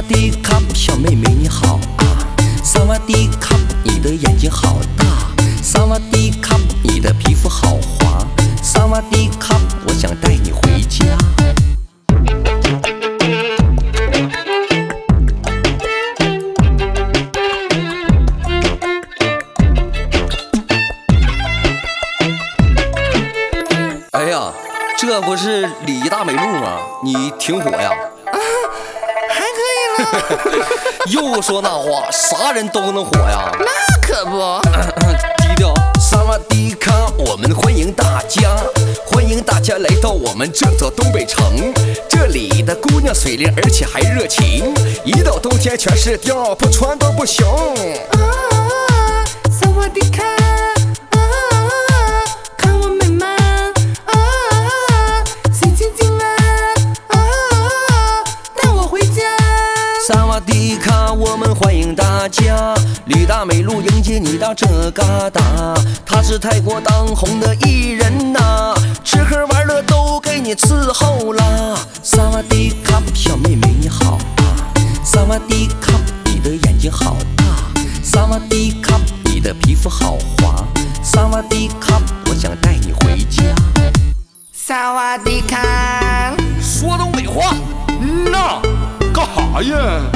迪卡，小妹妹你好啊！萨瓦迪卡，你的眼睛好大。萨瓦迪卡，你的皮肤好滑。萨瓦迪卡，我想带你回家。哎呀，这不是李大美路吗？你挺火呀！ 还可以了。 又说那话，啥人都能火呀？ 那可不。 低调。萨瓦迪卡，我们欢迎大家，欢迎大家来到我们这座东北城。这里的姑娘水灵，而且还热情，一到冬天全是貂，不穿都不行。 萨瓦迪卡，看我美吗？谁亲近了？带我回家。 萨瓦迪卡，我们欢迎大家，李大美路迎接你到这旮瘩。他是泰国当红的艺人呐，吃喝玩乐都给你伺候啦。萨瓦迪卡，小妹妹你好啊！萨瓦迪卡，你的眼睛好大。萨瓦迪卡，你的皮肤好滑。萨瓦迪卡，我想带你回家。 萨瓦迪卡， 说东北话。 那干哈呀？